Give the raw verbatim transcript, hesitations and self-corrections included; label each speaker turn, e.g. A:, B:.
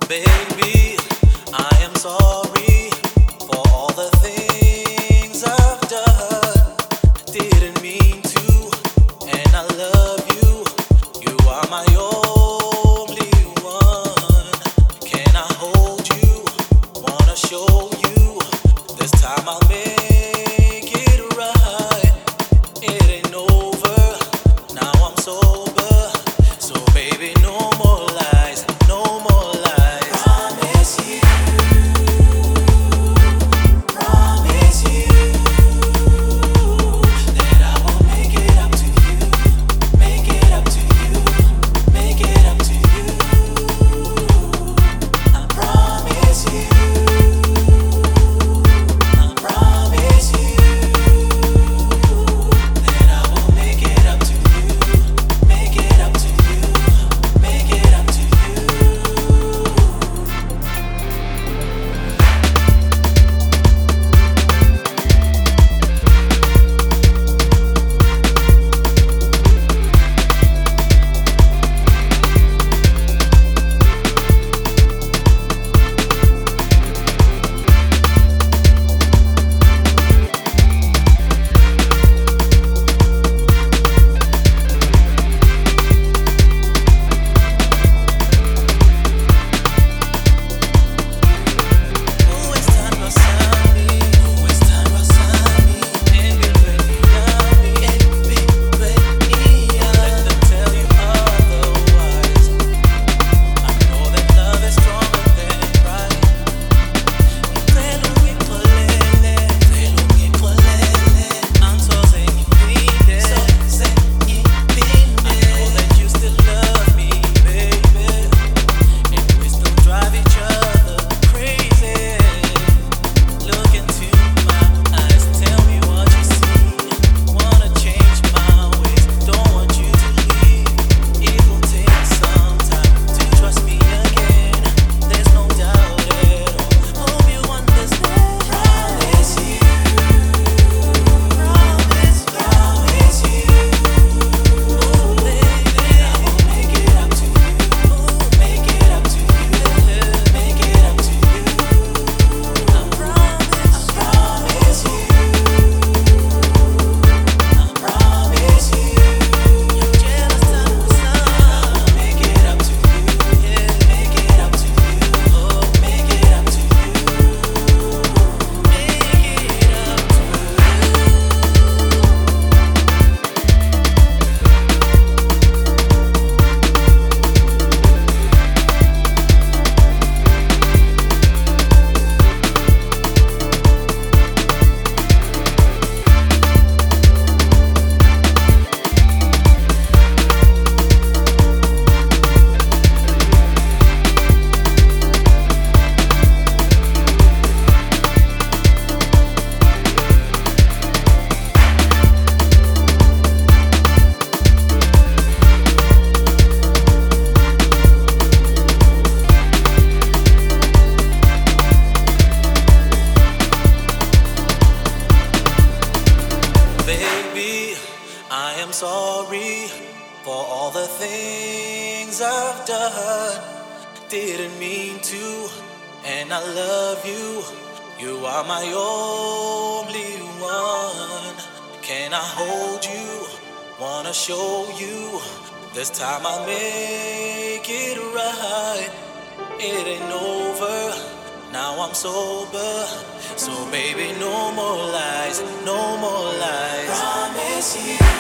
A: Baby, I am sorry for all the things I've done. Didn't mean to, and I love you. You are my only one. Can I hold you? Wanna show you. This time I'll make it right. It ain't over. Now I'm sober. So baby, no more lies. No more lies. Promise you. Promise you that I will make it up to you. Make it up to you. Make it up to you. I promise you. I promise you that I will make it up to you. Make it up to you. Make it up to you. Baby, I am sorry for all the things I've done. Didn't mean to, and I love you. You are my only one. Can I hold you? Wanna show you. This time I'll make it right. It ain't over. Now I'm sober. So baby, no more lies. No more lies. Promise you.